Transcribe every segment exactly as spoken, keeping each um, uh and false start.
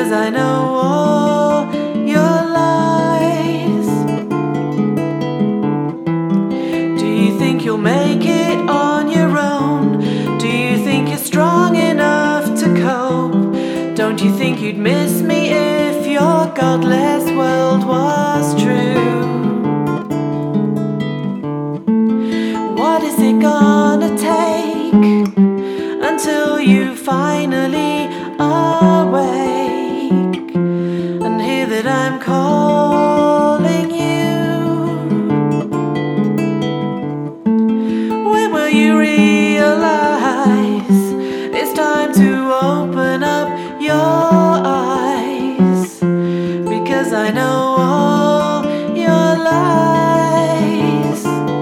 because I know all your lies. Do you think you'll make it on your own? Do you think you're strong enough to cope? Don't you think you'd miss me if your godless world was true? What is it gonna take until you finally awake and hear that I'm calling you? When will you realize it's time to open up your eyes? Because I know all your lies.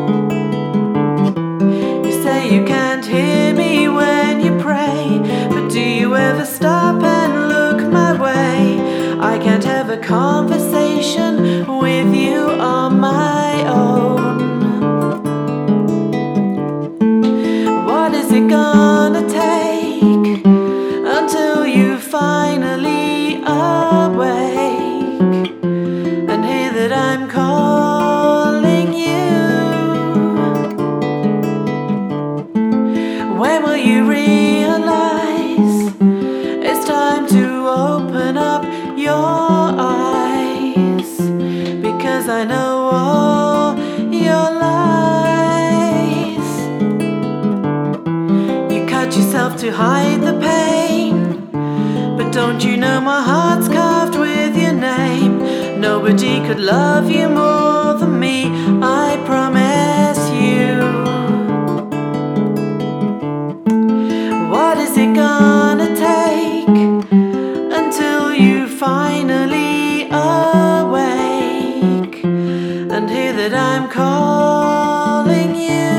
You say you can't hear me when you pray, but do you ever stop and look my way? I can't have a conversation with you on my own. What is it gonna take until you finally awake and hear that I'm calling you? When will you realize it's time to open up your eyes? Because I know all your lies. You cut yourself to hide the pain, but don't you know my heart's carved with your name? Nobody could love you more than me, I promise you. What is it gonna take until you finally awake and hear that I'm calling you?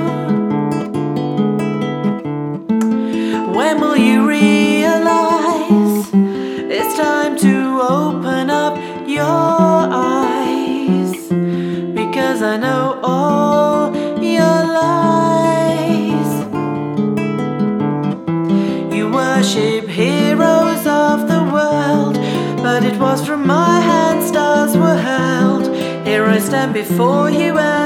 When will you realize it's time to open up your eyes? Because I know all your lies. You worship heroes of the world, but it was from my hand stars were hurled. Here I stand before you